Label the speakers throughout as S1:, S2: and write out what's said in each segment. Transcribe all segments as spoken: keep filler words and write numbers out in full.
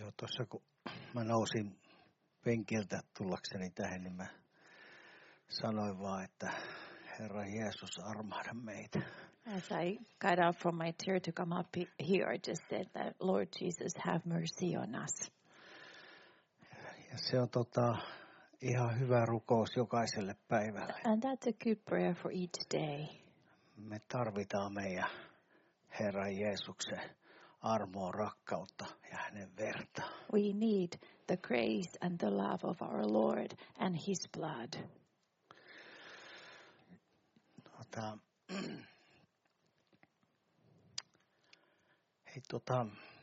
S1: Joo, tuossa kun mä nousin penkiltä tullakseni tähän, niin mä sanoin vaan, että Herra Jeesus, armahda meitä.
S2: As I got out from my chair to come up here, I just said that, Lord Jesus, have mercy on us.
S1: Ja se on tota, ihan hyvä rukous jokaiselle päivälle.
S2: And that's a good prayer for each day.
S1: Me tarvitaan meidän Herran Jeesuksen armoa, rakkautta ja hänen verta.
S2: We need the grace and the love of our Lord and his blood.
S1: Tota, hei, tota,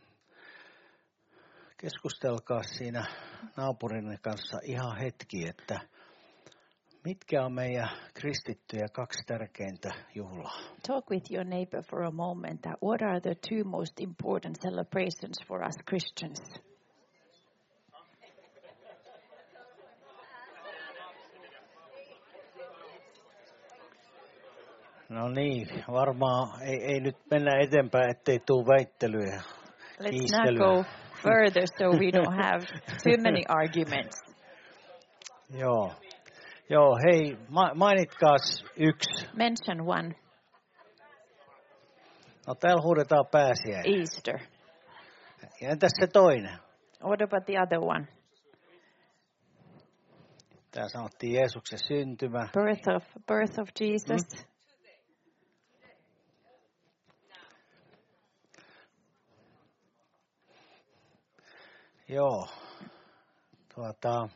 S1: keskustelkaa siinä naapurinne kanssa ihan hetki, että mitkä on meidän kristittyjä kaksi tärkeintä juhlaa?
S2: Talk with your neighbor for a moment that what are the two most important celebrations for us Christians?
S1: No niin, varmaan ei, ei nyt mennä eteenpäin, ettei tule väittelyä.
S2: Let's not go further so we don't have too many arguments.
S1: Joo. Joo, hei, ma- mainitkaas yksi.
S2: Mention one.
S1: No täällä huudetaan pääsiäinen.
S2: Easter.
S1: Ja entäs se toinen?
S2: What about the other one?
S1: Tää sanottiin Jeesuksen syntymä.
S2: Birth of, birth of Jesus. Mm.
S1: Joo. Tuota...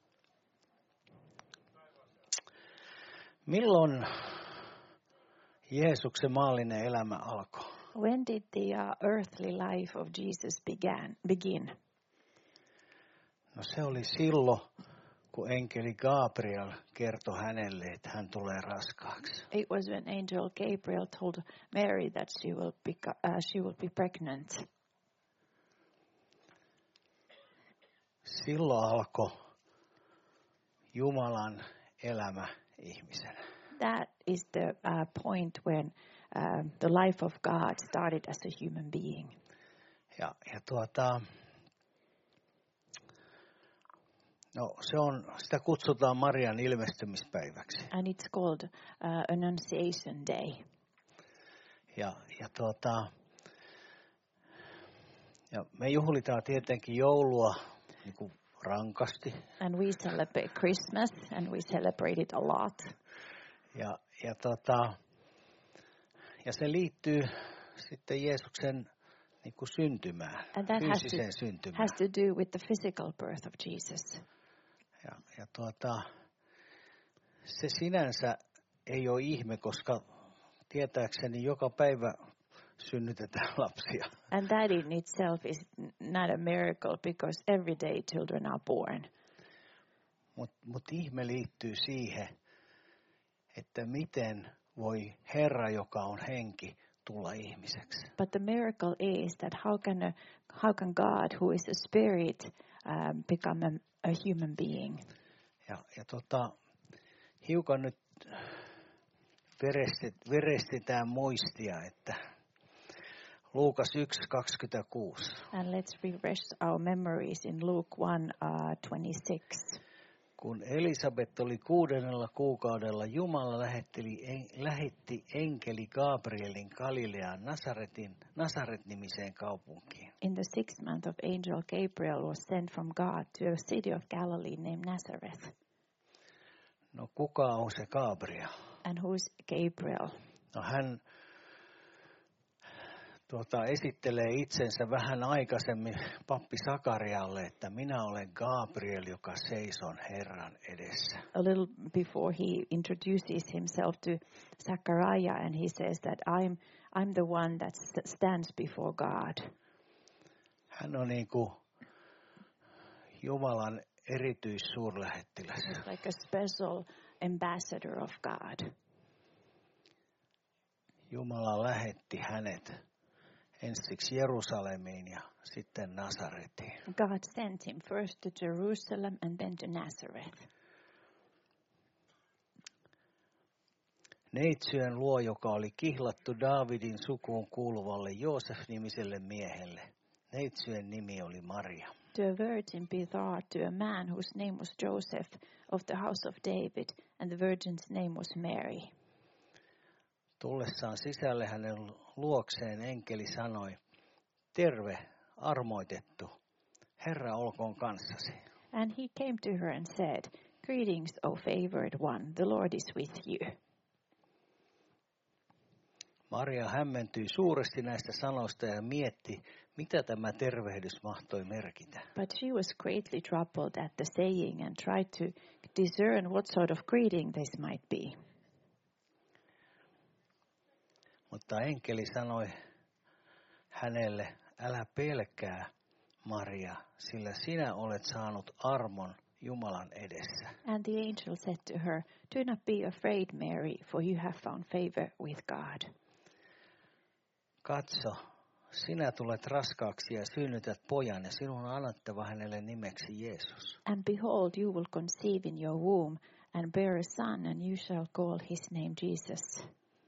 S1: Milloin Jeesuksen maallinen elämä alkoi?
S2: When did the uh, earthly life of Jesus began, begin?
S1: No se oli silloin, kun enkeli Gabriel kertoi hänelle, että hän tulee raskaaksi.
S2: It was when angel Gabriel told Mary that she will be, uh, she will be pregnant.
S1: Silloin alkoi Jumalan elämä ihmisenä.
S2: That is the uh, point when uh, the life of God started as a human being.
S1: Ja, ja tuota, no se on, sitä kutsutaan Marian ilmestymispäiväksi.
S2: And it's called uh, Annunciation Day.
S1: Ja, ja tuota, ja me juhlitaan tietenkin joulua niin kuin rankasti.
S2: And we celebrate Christmas, and we celebrate it a lot.
S1: Ja, ja, tota, ja se liittyy sitten Jeesuksen niin kuin syntymään,
S2: and that has to,
S1: fyysiseen syntymään.
S2: has to do with the physical birth of Jesus.
S1: Ja, ja tuota, se sinänsä ei ole ihme, koska tietääkseni joka päivä synnytetään lapsia.
S2: And that in itself is not a miracle because every day children are born.
S1: Mutta mut ihme liittyy siihen, että miten voi Herra, joka on henki, tulla ihmiseksi.
S2: But the miracle is that how can a, how can God, who is a spirit, um, become a, a human being?
S1: Ja, ja tota, hiukan nyt verestet, verestetään muistia, että Luukas yksi kaksikymmentäkuusi.
S2: And let's refresh our memories in Luke one twenty-six.
S1: Kun Elisabet oli kuudennella kuukaudella, Jumala lähetteli, en, lähetti enkeli Gabrielin Galileaan Nasaretin, Nasaret-nimiseen kaupunkiin.
S2: In the sixth month of angel Gabriel was sent from God to a city of Galilee named Nazareth.
S1: No kuka on se Gabriel?
S2: And who's Gabriel?
S1: No hän tuota, esittelee itsensä vähän aikaisemmin pappi Sakarialle, että minä olen Gabriel, joka seison Herran edessä.
S2: A little before he introduces himself to Zachariah, and he says that I'm I'm the one that stands before God.
S1: Hän on niin kuin Jumalan erityissuurlähettiläs.
S2: He's like a special ambassador of God.
S1: Jumala lähetti hänet ensiksi Jerusalemiin ja sitten Nasaretiin.
S2: God sent him first to Jerusalem and then to Nazareth.
S1: Neitsyön luo, joka oli kihlattu Daavidin sukuun kuuluvalle Joosef-nimiselle miehelle. neitsyön nimi oli Maria.
S2: To a virgin betrothed to a man whose name was Joseph of the house of David, and the virgin's name was Mary.
S1: Tullessaan sisälle hänen luokseen enkeli sanoi, terve, armoitettu, Herra olkoon kanssasi.
S2: And he came to her and said, greetings, O favored one, the Lord is with you.
S1: Maria hämmentyi suuresti näistä sanoista ja mietti, mitä tämä tervehdys mahtoi merkitä.
S2: But she was greatly troubled at the saying and tried to discern what sort of greeting this might be.
S1: Mutta enkeli sanoi hänelle, älä pelkää, Maria, sillä sinä olet saanut armon Jumalan edessä.
S2: And the angel said to her, do not be afraid, Mary, for you have found favor with God.
S1: Katso, sinä tulet raskaaksi ja synnytät pojan ja sinun on annettava hänelle nimeksi Jeesus.
S2: And behold, you will conceive in your womb and bear a son, and you shall call his name Jesus.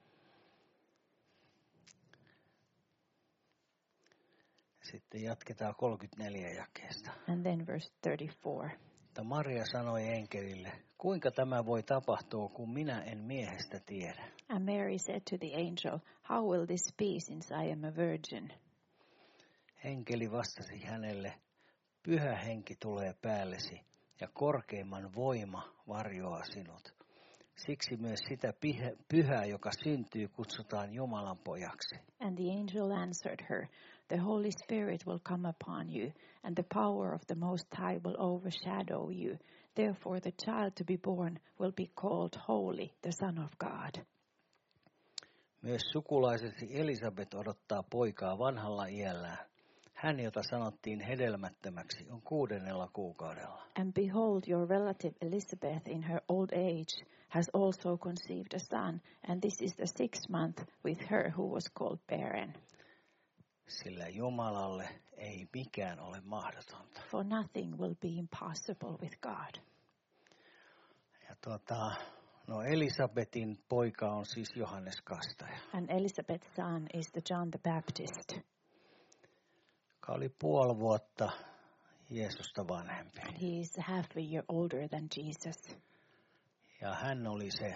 S1: Sitten jatketaan kolmekymmentäneljä jakeesta.
S2: And then verse thirty-four.
S1: Mutta Maria sanoi enkelille, kuinka tämä voi tapahtua, kun minä en miehestä tiedä.
S2: And Mary said to the angel, how will this be, since I am a virgin? Enkeli
S1: vastasi hänelle, pyhä henki tulee päällesi ja korkeimman voima varjoaa sinut. Siksi myös sitä pyhää, joka syntyy, kutsutaan Jumalan pojaksi.
S2: And the angel answered her, the Holy Spirit will come upon you, and the power of the Most High will overshadow you. Therefore the child to be born will be called Holy, the Son of God.
S1: Myös sukulaisesi Elisabet odottaa poikaa vanhalla iällään. Hän, jota sanottiin hedelmättömäksi, on kuudennella kuukaudella.
S2: And behold, your relative Elizabeth in her old age has also conceived a son, and this is the sixth month with her who was called barren.
S1: Sillä Jumalalle ei mikään ole mahdotonta.
S2: For nothing will be impossible with God.
S1: Ja tuota, no Elisabetin poika on siis Johannes Kastaja.
S2: And Elizabeth's son is the John the Baptist.
S1: Joka oli puoli vuotta Jeesusta vanhempi.
S2: And he is half a year older than Jesus.
S1: Ja hän oli se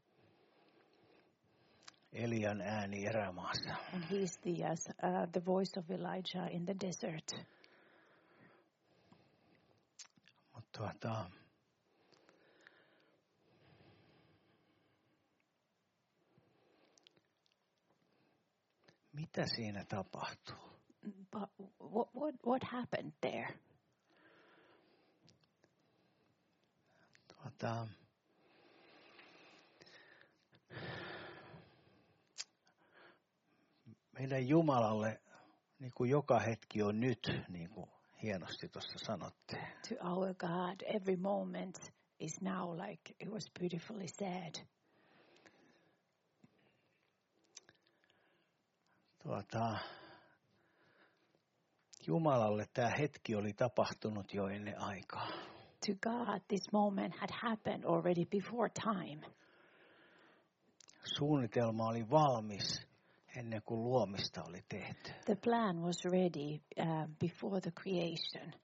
S1: Elian ääni erämaassa.
S2: And he is the, uh, the voice of Elijah in the desert.
S1: Mutta tuota, mitä siinä tapahtuu?
S2: But what, what, what happened there?
S1: Tuota, meidän Jumalalle niin kuin joka hetki on nyt, niin kuin hienosti tuossa sanottiin.
S2: To our God, every moment is now, like it was beautifully said.
S1: Tuota, Jumalalle tämä hetki oli tapahtunut jo ennen aikaa.
S2: To God, this moment had happened already before time.
S1: Suunnitelma oli valmis ennen kuin luomista oli tehty.
S2: The plan was ready uh, before the creation.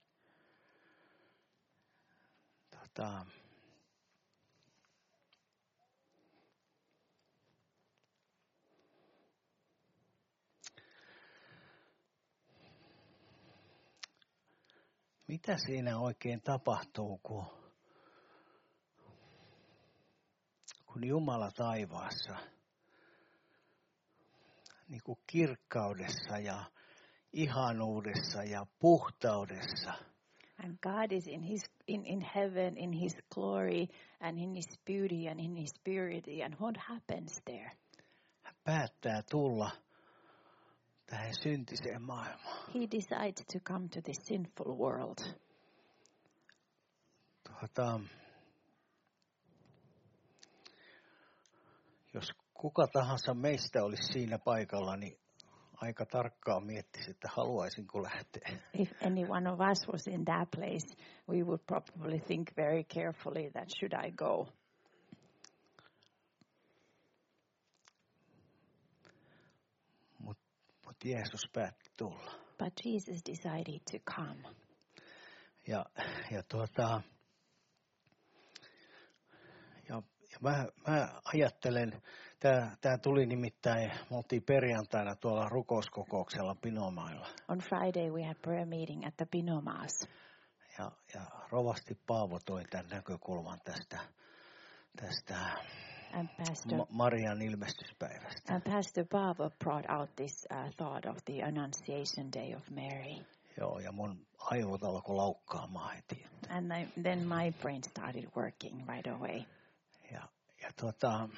S1: Tota, mitä siinä oikein tapahtuu, kun, kun Jumala taivaassa niin kuin kirkkaudessa ja ihanuudessa ja puhtaudessa.
S2: And God is in his in, in heaven, in his glory and in his beauty and in his purity. And what happens there?
S1: Hän päättää tulla tähän syntiseen maailmaan.
S2: He decides to come to this sinful world.
S1: Tuota, jos kuka tahansa meistä olisi siinä paikalla, niin aika tarkkaan miettisi, että haluaisinko lähteä.
S2: If any one of us was in that place, we would probably think very carefully that should I go.
S1: Mutta mut Jeesus päätti tulla.
S2: But But Jesus decided to come.
S1: Ja, ja tuota, ja mä, mä ajattelen, tää, tää tuli nimittäin, me oltiin perjantaina tuolla rukouskokouksella Pinomailla.
S2: On Friday we had prayer meeting at the Pinomaas.
S1: Ja, ja rovasti Paavo toi tämän näkökulman tästä, tästä
S2: And Pastor,
S1: Ma- Marian ilmestyspäivästä.
S2: and Pastor Paavo brought out this uh, thought of the Annunciation Day of Mary.
S1: Joo, ja mun aivot alkoi laukkaamaan heti.
S2: And I, then my brain started working right away.
S1: Ja, ja tuota,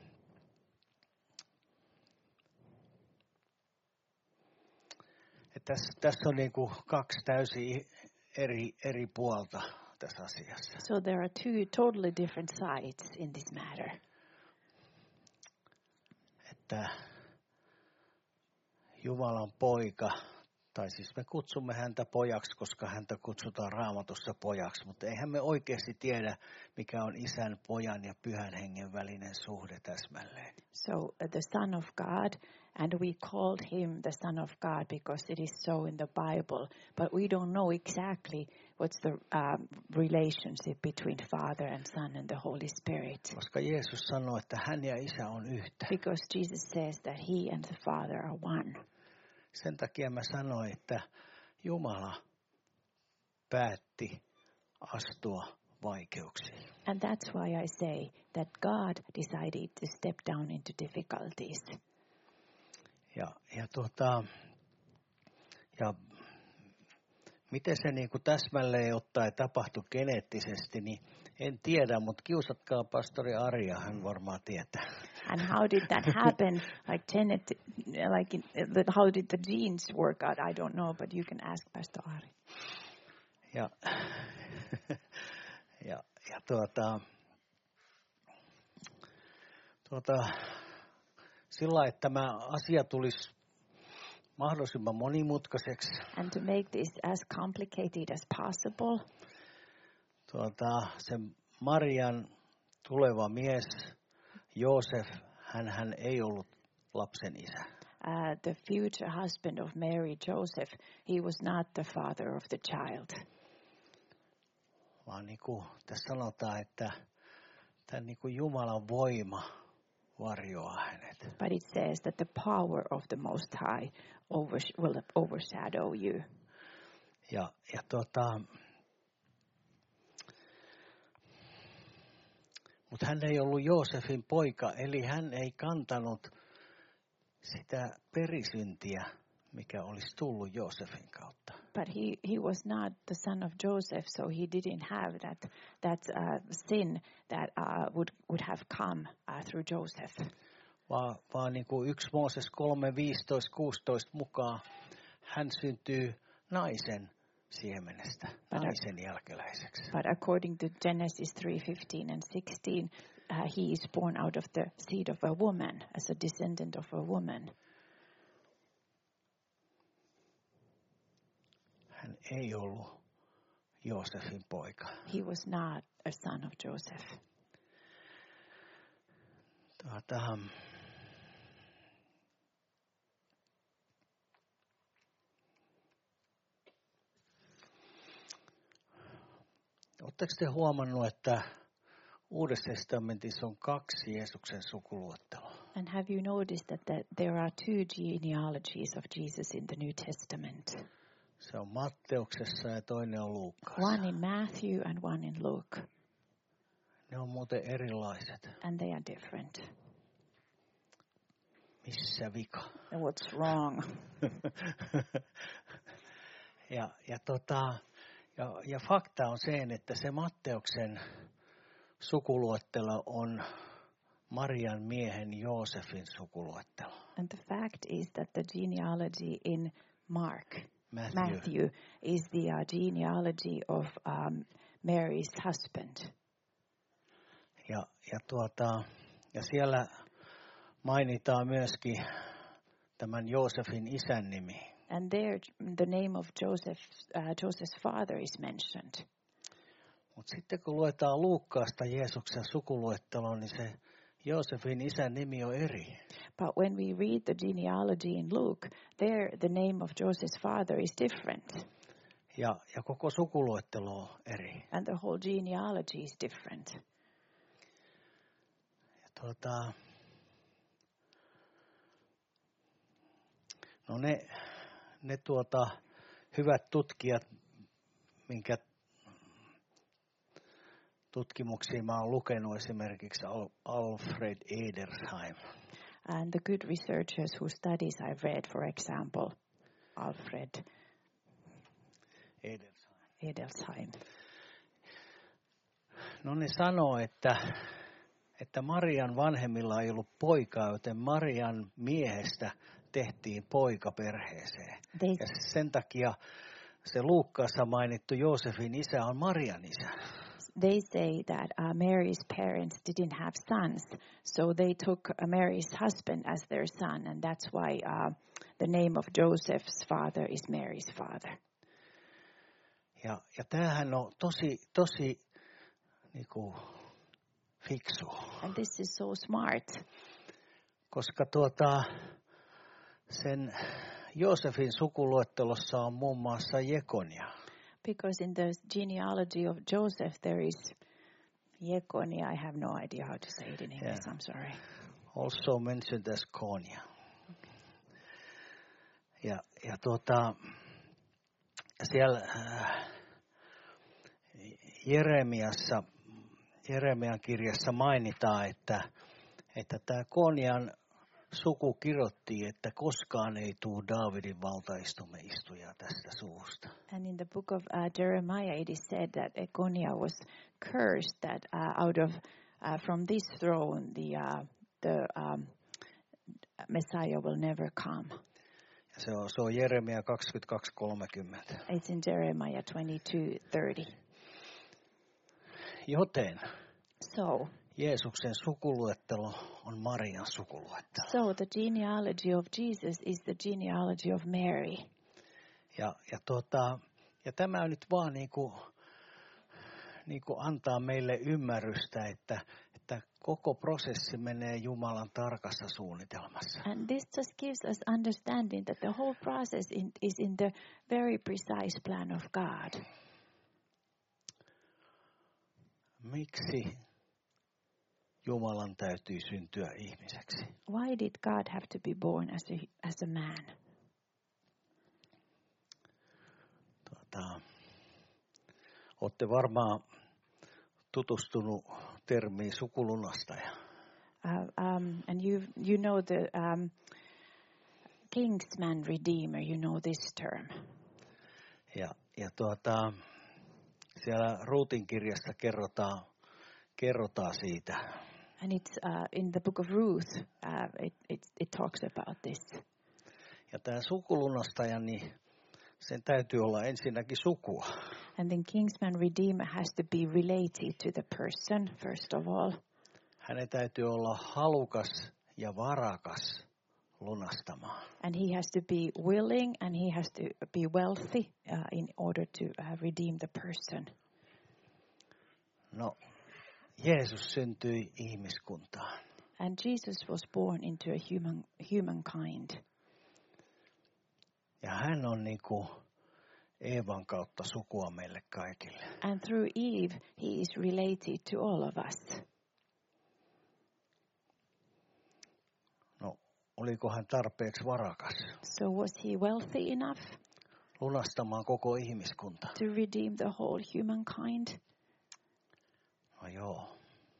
S1: tässä, tässä on niin kuin kaksi täysin eri, eri puolta tässä asiassa.
S2: So there are two totally different sides in this matter.
S1: Että Jumalan poika, tai siis me kutsumme häntä pojaksi, koska häntä kutsutaan Raamatussa pojaksi, mutta eihän me oikeasti tiedä, mikä on isän, pojan ja pyhän hengen välinen suhde täsmälleen.
S2: So uh, the Son of God, and we called him the Son of God because it is so in the Bible, but we don't know exactly what's the um, relationship between Father and Son and the Holy Spirit.
S1: Koska Jeesus sanoi, että hän ja isä on yhtä.
S2: Because Jesus says that he and the Father are one.
S1: Sen takia mä sanoin, että Jumala päätti astua vaikeuksiin.
S2: And that's why I say that God decided to step down into difficulties.
S1: Ja, ja, tuota, ja miten se niin kuin täsmälleen ottaen tapahtui geneettisesti, niin en tiedä, mutta kiusatkaa pastori Arja, hän varmaan tietää.
S2: And how did that happen? Like genet, like in, how did the genes work out? I don't know, but you can ask Pastor Ari.
S1: Ja, ja, ja tuota, tuota, sillä että tämä asia tulisi mahdollisimman monimutkaiseksi.
S2: And to make this as complicated as possible,
S1: Tuota, se Marian tuleva mies, Joosef, hän, hän ei ollut lapsen isä.
S2: uh, the future husband of Mary, Joseph, he was not the father of the child.
S1: Vaan niin kuin tässä sanotaan, että tämän niin kuin Jumalan voima varjoaa hänet.
S2: But it says that the power of the Most High overs- will overshadow you.
S1: Ja, ja tuota, mutta hän ei ollut Joosefin poika, eli hän ei kantanut sitä perisyntiä, mikä olisi tullut Joosefin kautta.
S2: But he, he was not the son of Joseph, so he didn't have that that uh, sin that uh, would would have come uh, through Joseph.
S1: Vaan, vaan niin kuin yksi Mooses kolme, viisitoista, kuusitoista mukaan hän syntyy naisen siemenestä,
S2: But
S1: naisen jälkeläiseksi.
S2: But according to Genesis three fifteen and sixteen, uh, he is born out of the seed of a woman, as a descendant of a woman.
S1: Hän ei ollut Joosefin poika.
S2: He was not a son of Joseph.
S1: Tuota, oletteko te huomannut, että Uudessa testamentissa on kaksi Jeesuksen sukuluetteloa?
S2: And have you noticed that the, there are two genealogies of Jesus in the New Testament?
S1: Se on Matteuksessa ja toinen on Luukkaassa.
S2: One in Matthew and one in Luke.
S1: Ne on muuten erilaiset.
S2: And they are different.
S1: Missä vika?
S2: And what's wrong?
S1: ja, ja, tota, ja, ja fakta on se, että se Matteuksen sukuluettelo on Marian miehen Joosefin sukuluettelo.
S2: And the fact is that the genealogy in Mark,
S1: Matthew,
S2: Matthew is the uh, genealogy of um, Mary's husband.
S1: Ja, ja, tuota, ja siellä mainitaan myöskin tämän Joosefin isän nimi.
S2: And there the name of Joseph, uh, Joseph's father is mentioned.
S1: Mutta sitten kun luetaan Luukkaasta Jeesuksen sukuluetteloon, niin se Joosefin isän nimi on eri.
S2: But when we read the genealogy in Luke, there the name of Joseph's father is different.
S1: Ja, ja koko sukuluettelo on eri.
S2: And the whole genealogy is different.
S1: Ja tuota, no ne, ne tuota, hyvät tutkijat, minkä tutkimuksia mä oon lukenut, esimerkiksi Alfred Edersheim.
S2: And the good researchers whose studies I've read, for example, Alfred
S1: Edersheim.
S2: Edelsheim.
S1: No ne sanoo, että, että Marian vanhemmilla ei ollut poikaa, joten Marian miehestä tehtiin poika perheeseen.
S2: They,
S1: ja sen takia se Luukkaassa mainittu Joosefin isä on Marian isä.
S2: They say that uh, Mary's parents didn't have sons, so they took uh, Mary's husband as their son, and that's why uh, the name of Joseph's father is Mary's father.
S1: Ja, ja tämähän on tosi, tosi niinku, fiksu.
S2: And this is so smart.
S1: Koska tuota, sen Joosefin sukuluettelossa on muun muassa Jekonia.
S2: Because in the genealogy of Joseph there is Jekonia. I have no idea how to say it in English. Yeah. I'm sorry.
S1: Also mentioned as Konia. Okay. Ja, ja tuota, siellä äh, Jeremiassa, Jeremian kirjassa mainitaan, että, että tämä Konian suku kirjoitti, että koskaan ei tule Daavidin valtaistumme istuja tästä suusta.
S2: And in the book of uh, Jeremiah it is said that Econia was cursed that uh, out of uh, from this throne the uh, the um, Messiah will never come.
S1: Ja se on se on Jeremia kaksikymmentäkaksi kolmekymmentä.
S2: It's in Jeremiah twenty-two thirty.
S1: Joten
S2: so
S1: Jeesuksen sukuluettelo on Marian sukuluettelo.
S2: So the genealogy of Jesus is the genealogy of Mary.
S1: Ja ja tota ja tämä nyt vaan niinku niinku antaa meille ymmärrystä, että että koko prosessi menee Jumalan tarkassa suunnitelmassa.
S2: And this just gives us understanding that the whole process in, is in the very precise plan of God.
S1: Miksi Jumalan täytyy syntyä ihmiseksi?
S2: Why did God have to be born as a, as a man?
S1: Tuota, olette varmaan tutustunut termiin sukulunastaja.
S2: Uh, um, and you you know the um, kingsman redeemer. You know this term.
S1: Ja ja tuota, siellä Ruutin kirjassa kerrotaan kerrotaan siitä.
S2: And it's uh, in the book of Ruth. Uh, it, it it talks about this.
S1: Ja tämä sukulunastaja, niin sen täytyy olla ensinnäkin sukua.
S2: And then kingsman redeemer has to be related to the person first of all.
S1: Hänen täytyy olla halukas ja varakas lunastamaan.
S2: And he has to be willing and he has to be wealthy uh, in order to uh, redeem the person.
S1: No, Jeesus syntyi ihmiskuntaan.
S2: And Jesus was born into a human humankind.
S1: Ja hän on niinku Eevan kautta sukua meille kaikille.
S2: And through Eve he is related to all of us.
S1: No, oliko hän tarpeeksi varakas?
S2: So was he wealthy enough
S1: lunastamaan koko ihmiskunta?
S2: To redeem the whole humankind?
S1: No joo.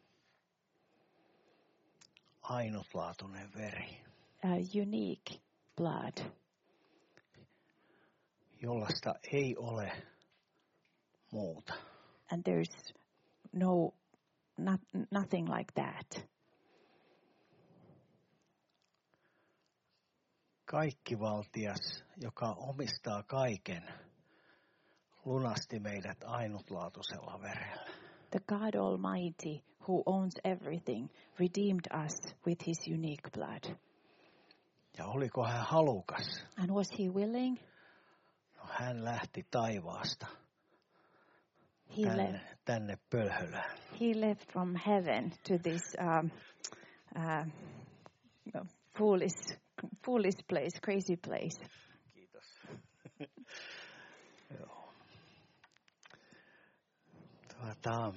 S1: Ainutlaatuinen veri.
S2: A unique blood.
S1: Jollaista ei ole muuta.
S2: And there's no not, nothing like that.
S1: Kaikkivaltias, joka omistaa kaiken, lunasti meidät ainutlaatuisella verellä.
S2: The God Almighty, who owns everything, redeemed us with his unique blood.
S1: Ja oliko hän halukas?
S2: And was he willing?
S1: No, hän lähti taivaasta
S2: he
S1: tänne,
S2: left,
S1: tänne pölhölään.
S2: He left from heaven to this um, uh, no, foolish, foolish place, crazy place.
S1: Kiitos. Joo. Tuota,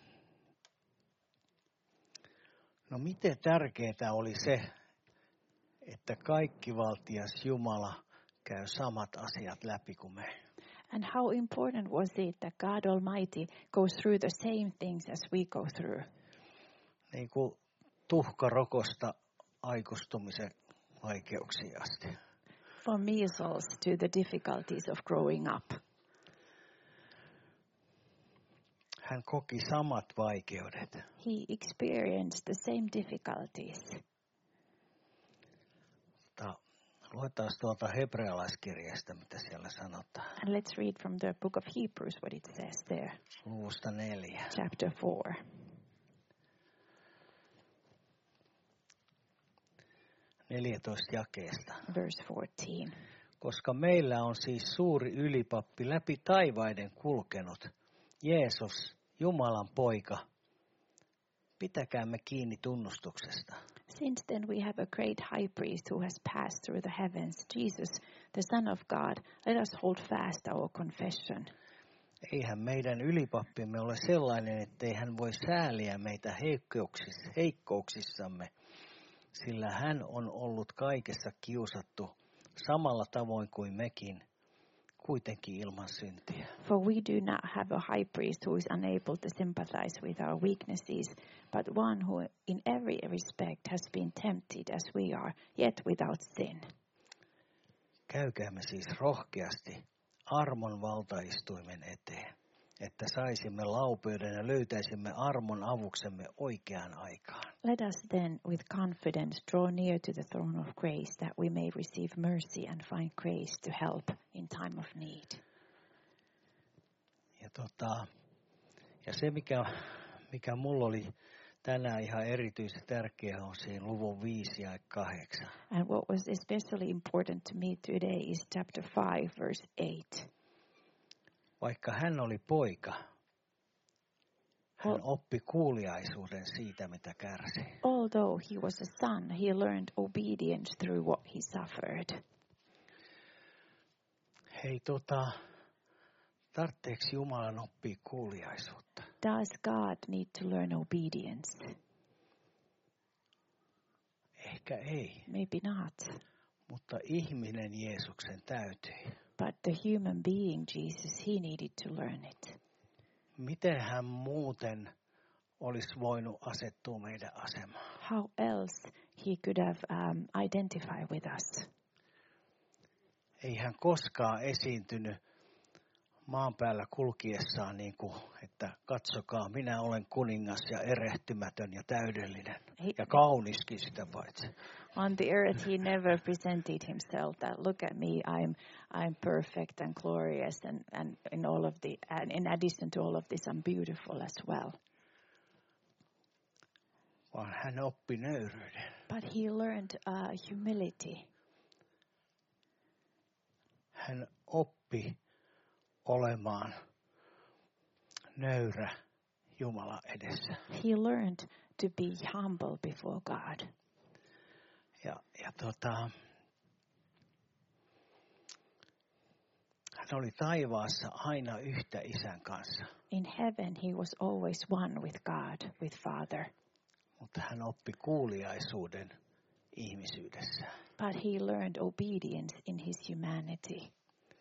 S1: no miten tärkeää oli se, että kaikkivaltias Jumala käy samat asiat läpi kuin me.
S2: And how important was it that God Almighty goes through the same things as we go through?
S1: Niin kuin tuhkarokosta aikustumisen vaikeuksiin asti.
S2: From measles to the difficulties of growing up.
S1: Hän koki samat vaikeudet.
S2: He experienced the same difficulties.
S1: Ta, luetaan tuolta hebrealaiskirjasta, mitä siellä sanotaan.
S2: And let's read from the book of Hebrews what it says there.
S1: Luvusta neljä.
S2: Chapter four.
S1: neljätoista jakeesta.
S2: Verse fourteen.
S1: Koska meillä on siis suuri ylipappi läpi taivaiden kulkenut, Jeesus, Jumalan poika, pitäkäämme kiinni tunnustuksesta.
S2: Since then we have a great high priest who has passed through the heavens, Jesus, the Son of God. Let us hold fast our confession.
S1: Eihän meidän ylipappimme ole sellainen, ettei hän voi sääliä meitä heikkouksissa, heikkouksissamme, sillä hän on ollut kaikessa kiusattu samalla tavoin kuin mekin, kuitenkin ilman syntiä.
S2: For we do not have a high priest who is unable to sympathize with our weaknesses, but one who in every respect has been tempted as we are, yet without sin.
S1: Käykäämme siis rohkeasti armon valtaistuimen eteen, että saisimme laupeuden ja löytäisimme armon avuksemme oikeaan aikaan.
S2: Let us then with confidence draw near to the throne of grace, that we may receive mercy and find grace to help in time of need.
S1: Ja, tota, ja se, mikä, mikä mulla oli tänään ihan erityisen tärkeää, on siinä luvun viisi ja kahdeksan.
S2: And what was especially important to me today is chapter five, verse eight.
S1: Vaikka hän oli poika, hän oppi kuuliaisuuden siitä, mitä kärsi.
S2: Although he was a son, he learned obedience through what he suffered.
S1: Hei, tota, tarvitseeko Jumalan oppia kuuliaisuutta?
S2: Does God need to learn obedience?
S1: Ehkä ei,
S2: Maybe not.
S1: mutta ihminen Jeesuksen täytyi.
S2: But the human being, Jesus, he needed to learn it.
S1: Miten hän muuten olisi voinut asettua meidän asemaan?
S2: How else he could have um, identified with us?
S1: Ei hän koskaan esiintynyt maan päällä kulkiessaan niin kuin, että katsokaa, minä olen kuningas ja erehtymätön ja täydellinen
S2: He,
S1: ja kauniskin sitä paitsi.
S2: on the earth, he never presented himself that look at me, I'm I'm perfect and glorious, and and in all of the and in addition to all of this, I'm beautiful as well.
S1: Vaan hän oppi nöyryyden.
S2: But he learned uh, humility.
S1: Hän oppi olemaan nöyrä Jumala edessä.
S2: He learned to be humble before God.
S1: Ja, ja tota, hän oli taivaassa aina yhtä isän kanssa.
S2: In heaven, he was always one with God, with Father.
S1: Mutta hän oppi kuuliaisuuden ihmisyydessä.
S2: But he learned obedience in his humanity.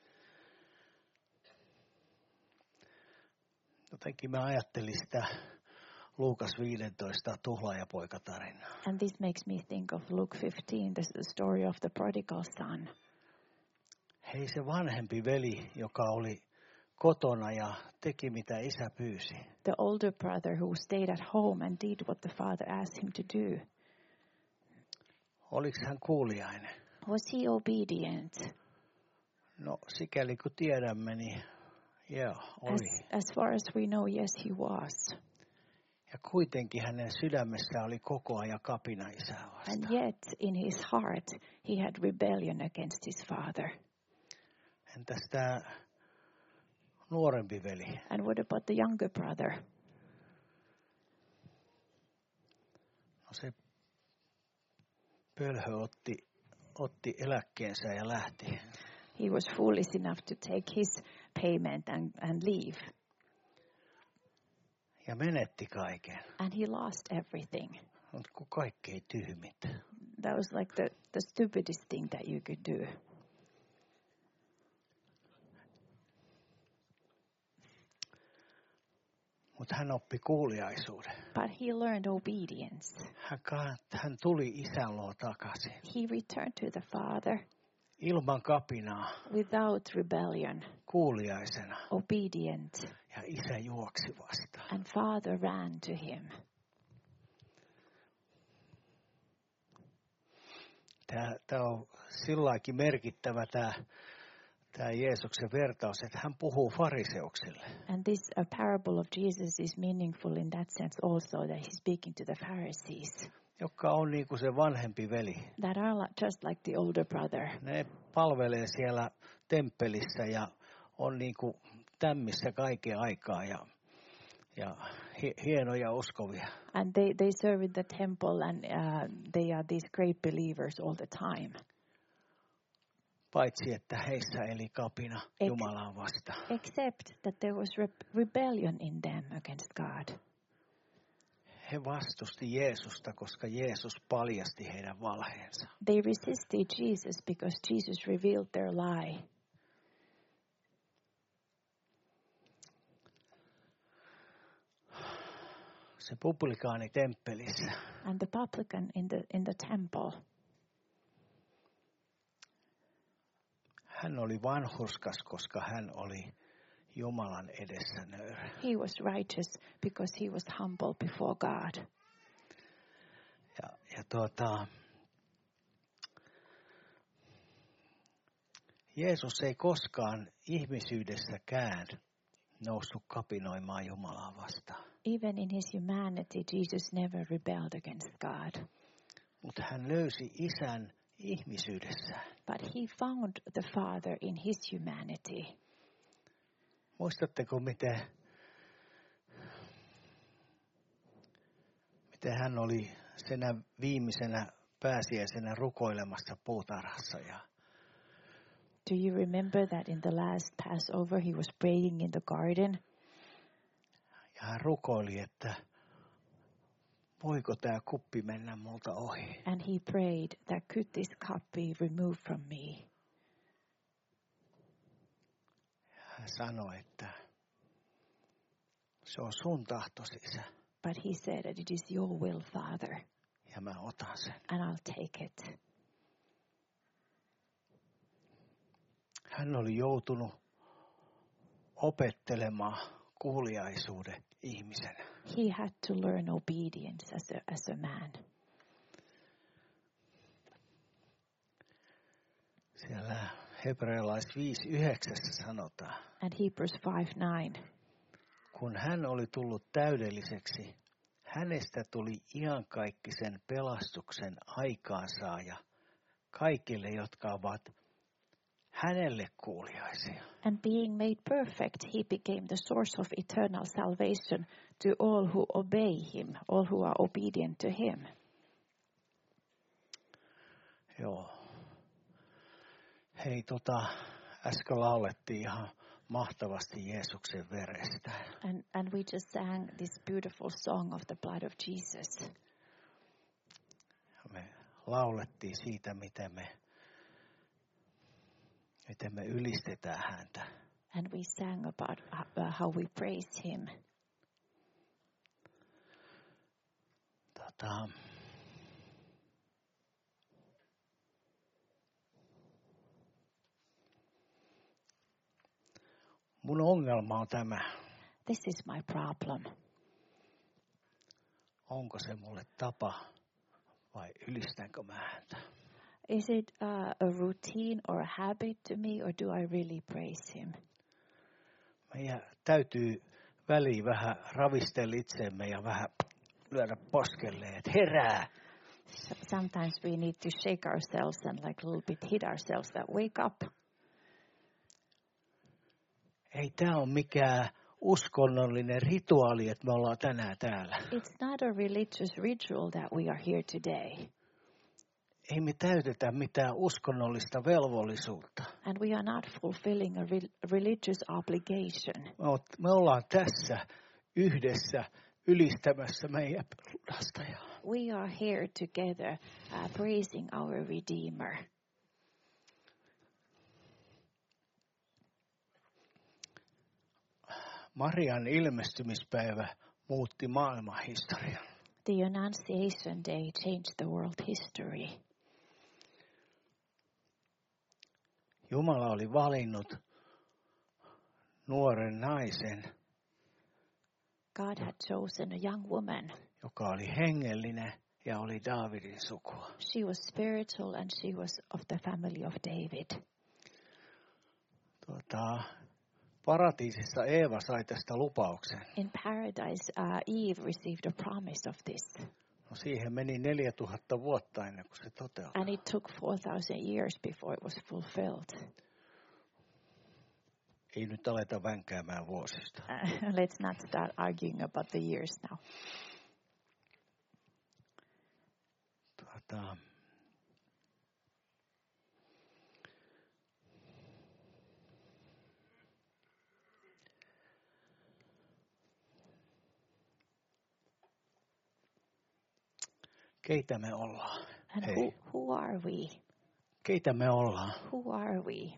S1: Jotenkin mä ajattelin sitä Luukas viisitoista tuhlaajapoikatarinaa.
S2: And this makes me think of Luke fifteen, the story of the prodigal son.
S1: Hei, se vanhempi veli, joka oli kotona ja teki mitä isä pyysi.
S2: The older brother who stayed at home and did what the father asked him to do.
S1: Oliko hän kuuliainen?
S2: Was he obedient?
S1: No, sikäli kun tiedämme, niin joo, oli.
S2: As, as far as we know, yes, he was.
S1: Ja kuitenkin hänen sydämessä oli koko ajan kapina isää
S2: And
S1: vastaan.
S2: yet, in his heart, he had rebellion against his father.
S1: Entäs tämä nuorempi veli?
S2: And what about the younger brother?
S1: No se Pölhö otti, otti eläkkeensä ja lähti.
S2: He was foolish enough to take his payment and, and leave.
S1: Ja menetti kaiken.
S2: And he lost everything.
S1: Mutta kun kaikkein tyhmit.
S2: That was like the, the stupidest thing that you could do.
S1: Mutta hän oppi kuuliaisuuden.
S2: But he learned obedience.
S1: Hän, hän tuli isän luo takaisin.
S2: He returned to the Father.
S1: Ilman kapinaa.
S2: Without rebellion.
S1: Kuuliaisena.
S2: Obedient.
S1: Ja isä juoksi vastaan.
S2: And Father ran to him.
S1: Tämä, tämä on silläkin merkittävä tämä, tämä Jeesuksen vertaus, että hän puhuu fariseuksille.
S2: And this a parable of Jesus is meaningful in that sense also, that he's speaking to the Pharisees.
S1: Joka on niin kuin se vanhempi veli.
S2: That are just like the older brother.
S1: Ne palvelee siellä temppelissä ja on niin kuin tämmissä kaiken aikaa ja, ja hienoja uskovia.
S2: And they, they serve in the temple and uh, they are these great believers all the time.
S1: Paitsi että heissä eli kapina
S2: Ex-
S1: Jumalaa vastaan.
S2: Except that there was re- rebellion in them against God.
S1: He vastusti Jeesusta, koska Jeesus paljasti heidän valheensa.
S2: They resisted Jesus because Jesus revealed their lie.
S1: Se publikaani temppelissä.
S2: And the publican in the in the temple.
S1: Hän oli vanhurskas, koska hän oli Jumalan edessä nöyrä.
S2: He was righteous because he was humble before God.
S1: Ja, ja tuota, Jeesus ei koskaan ihmisyydessäkään noussut kapinoimaan Jumalaa vastaan.
S2: Even in his humanity, Jesus never rebelled against God.
S1: Mutta hän löysi isän ihmisyydessään.
S2: But he found the Father in his humanity.
S1: Muistatteko, miten, miten hän oli senä viimeisenä pääsiäisenä rukoilemassa puutarhassa? Ja
S2: Do you remember that in the last Passover he was praying in the garden?
S1: Ja hän rukoili, että voiko tämä kuppi mennä multa ohi?
S2: And he prayed that could this cup be removed from me?
S1: Hän sanoi, että se on sun tahtosi, Isä.
S2: But he said that it is your will, Father,
S1: Ja mä otan sen.
S2: and I'll take it.
S1: Hän oli joutunut opettelemaan kuuliaisuuden ihmisenä.
S2: He had to learn obedience as a, as a man.
S1: Siellä hebrealais viisi yhdeksän sanotaan,
S2: And Hebrews five nine.
S1: kun hän oli tullut täydelliseksi, hänestä tuli iankaikkisen pelastuksen aikaansaaja kaikille, jotka ovat hänelle kuuliaisia.
S2: And being made perfect, he became the source of eternal salvation to all who obey him, all who are obedient to him.
S1: Joo. Hei, tota, äsken laulettiin ihan mahtavasti Jeesuksen verestä.
S2: And, and we just sang this beautiful song of the blood of Jesus.
S1: Me laulettiin siitä, miten me, miten me ylistetään häntä.
S2: And we sang about uh, how we praise him.
S1: Tota, mun ongelma on tämä.
S2: This is my problem.
S1: Onko se mulle tapa vai ylistänkö mä häntä?
S2: Is it uh, a routine or a habit to me, or do I really praise him?
S1: Meidän täytyy väliin vähän ravistella itseemme ja vähän lyödä poskelle, että herää.
S2: So sometimes we need to shake ourselves and like a little bit hit ourselves that wake up.
S1: Ei tämä ole mikään uskonnollinen rituaali, että me ollaan tänään täällä.
S2: It's not a religious ritual that we are here today.
S1: ei me täytetä mitään uskonnollista velvollisuutta.
S2: And we are not fulfilling a re- religious obligation.
S1: Me, oot, me ollaan tässä yhdessä ylistämässä meidän pelastajaa.
S2: We are here together uh, praising our Redeemer.
S1: Marian ilmestymispäivä muutti maailman historian.
S2: The Annunciation Day changed the world history.
S1: Jumala oli valinnut nuoren naisen,
S2: God had chosen a young woman.
S1: joka oli hengellinen ja oli Daavidin sukua.
S2: She was spiritual and she was of the family of David.
S1: Tuota, paratiisissa Eeva sai tästä lupauksen.
S2: In paradise, uh, Eve received a promise of this.
S1: No, siihen meni neljätuhatta vuotta ennen kuin se toteutui.
S2: And it took four thousand years before it was fulfilled.
S1: Ei nyt aleta vänkäämään vuosista.
S2: Uh, let's not start arguing about the years now.
S1: Tuota, keitä me ollaan?
S2: And
S1: Hei.
S2: who, who are we?
S1: Keitä me ollaan?
S2: Who are we?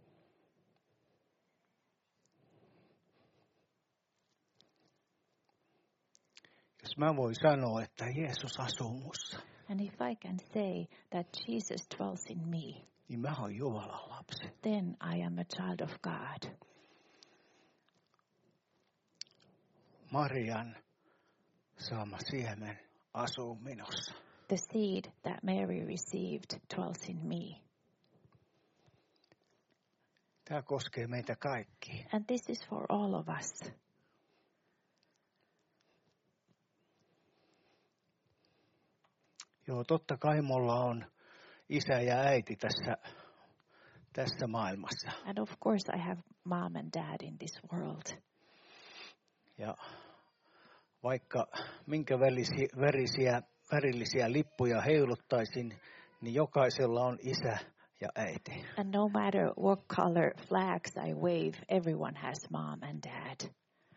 S1: Jos mä voin sanoa, että Jeesus asuu mussa,
S2: And if I can say that Jesus dwells in me,
S1: niin mä oon Jumalan lapsi.
S2: then I am a child of God.
S1: Marian saama siemen asuu minussa.
S2: The seed that Mary received dwells in me.
S1: Tämä koskee meitä kaikki.
S2: And this is for all of us.
S1: Joo, totta kai mulla on isä ja äiti tässä, tässä maailmassa.
S2: And of course I have mom and dad in this world.
S1: Ja vaikka minkä välisiä, värisiä, värillisiä lippuja heiluttaisin, niin jokaisella on isä ja äiti.
S2: And no matter what color flags I wave, everyone has mom and dad.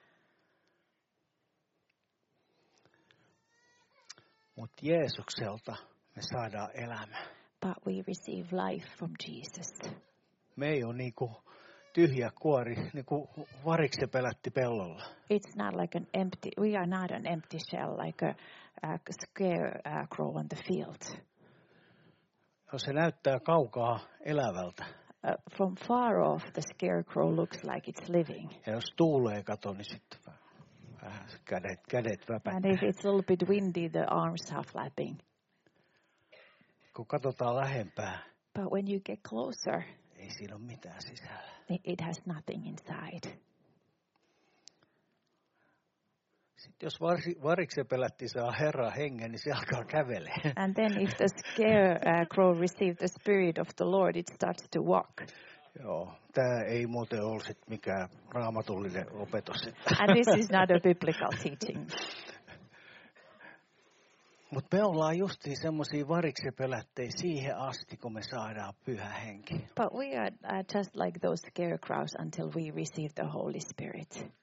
S1: Mutta Jeesukselta me saadaan elämä.
S2: But we receive life from Jesus.
S1: Me ei ole niinku tyhjä kuori, niinku varikse pelätti pellolla.
S2: It's not like an empty, we are not an empty shell like a, a scarecrow on the field.
S1: Jos se näyttää kaukaa elävältä.
S2: Uh, from far off, the scarecrow looks like it's living.
S1: Ja jos tuulee kato, niin sitten vähän kädet, kädet väpättää.
S2: And if it's a little bit windy, the arms are flapping.
S1: Kun katsotaan lähempää,
S2: But when you get closer,
S1: ei siinä ole mitään sisällä.
S2: it, it has nothing inside.
S1: Sitten jos variksen pelätti saa Herra hengen, niin se alkaa kävelee.
S2: And then if the scarecrow received the spirit of the Lord, it starts to walk.
S1: Joo, tämä ei muuten ole sit mikään raamatullinen opetus.
S2: And this is not a biblical teaching.
S1: Mutta me ollaan justiin semmoisia variksepelättejä siihen asti, kun me saadaan pyhä henki.
S2: But we are uh, just like those scarecrows until we receive the Holy Spirit.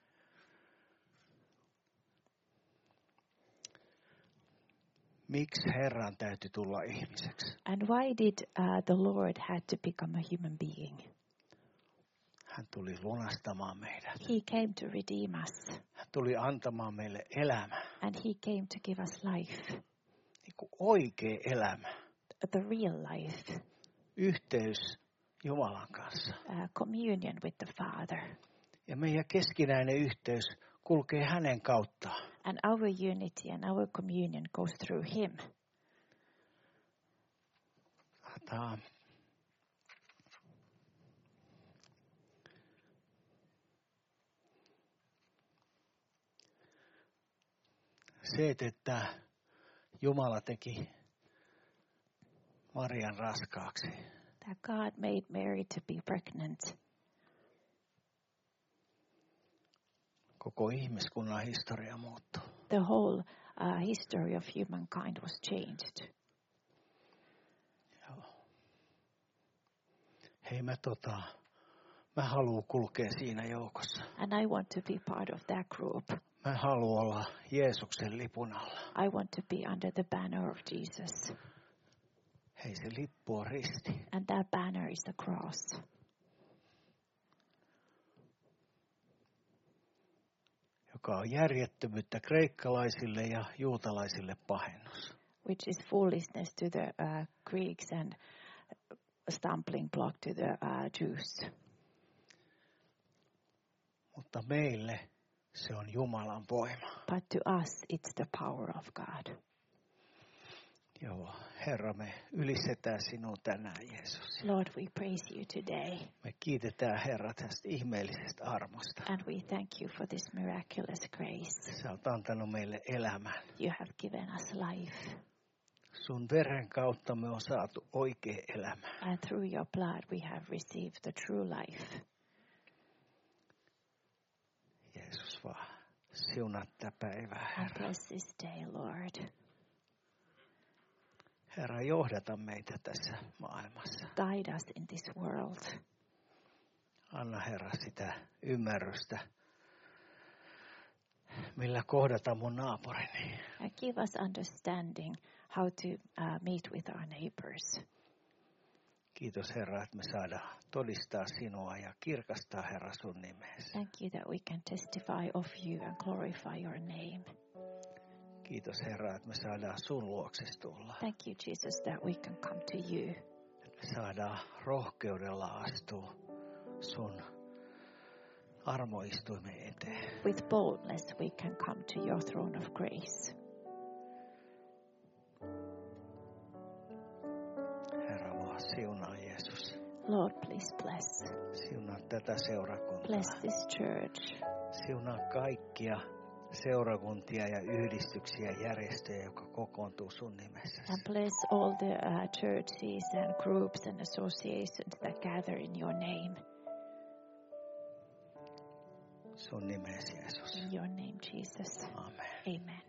S1: Miksi Herran täytyy tulla ihmiseksi?
S2: And why did uh, the Lord had to become a human being?
S1: Hän tuli lunastamaan meidät.
S2: He came to redeem us.
S1: Hän tuli antamaan meille elämää.
S2: And he came to give us life.
S1: Niin kuin oikea elämä.
S2: The real life.
S1: Yhteys Jumalan kanssa.
S2: Uh, communion with the Father.
S1: Ja meidän keskinäinen yhteys kulkee hänen kauttaan.
S2: And our unity and our communion goes through him.
S1: Tämä se, että Jumala teki Marian raskaaksi.
S2: That God made Mary to be pregnant.
S1: Koko ihmiskunnan historia muuttui.
S2: The whole uh, history of humankind was changed.
S1: Hei mä tota, mä haluan kulkea siinä joukossa.
S2: And I want to be part of that group.
S1: Mä haluan olla Jeesuksen lipun alla.
S2: I want to be under the banner of Jesus.
S1: Hei, se lippu on risti.
S2: And that banner is the cross.
S1: Joka on järjettömyyttä kreikkalaisille ja juutalaisille pahennus.
S2: Which is foolishness to the uh, Greeks and a stumbling block to the uh, Jews.
S1: Mutta meille se on Jumalan voima.
S2: But to us it's the power of God.
S1: Joo, Herra, me ylistetään sinua tänään, Jeesus.
S2: Lord, we praise you today.
S1: Me kiitetään, Herra, tästä ihmeellisestä armosta.
S2: And we thank you for this miraculous grace.
S1: Sä oot antanut meille elämän.
S2: You have given us life.
S1: Sun veren kautta me on saatu oikea elämä.
S2: And through your blood we have received the true life.
S1: Jeesus vaan, siunaa tätä päivää,
S2: And
S1: Herra.
S2: bless this day, Lord.
S1: Herra, johdata meitä tässä maailmassa.
S2: Guide us in this world.
S1: Anna, Herra, sitä ymmärrystä, millä kohdata mun naapurini.
S2: And give us understanding how to uh, meet with our neighbors.
S1: Kiitos, Herra, että me saadaan todistaa sinua ja kirkastaa, Herra, sun nimeesi.
S2: Thank you that we can testify of you and glorify your name.
S1: Kiitos, Herra, että me saadaan sun luoksesi tulla.
S2: Thank you, Jesus, that we can come to you.
S1: Että me saadaan rohkeudella astua sun armoistuimen eteen.
S2: With boldness we can come to your throne of grace.
S1: Herra, vaan siunaa, Jeesus.
S2: Lord, please bless.
S1: Siunaa tätä seurakuntaa.
S2: Bless this church.
S1: Siunaa kaikkia seurakuntia ja yhdistyksiä ja järjestöjä, jotka kokoontuu sun nimessä.
S2: And bless all the uh, churches and groups and associations that gather in your name.
S1: Sun nimesi, Jeesus.
S2: In your name, Jesus.
S1: Amen.
S2: Amen.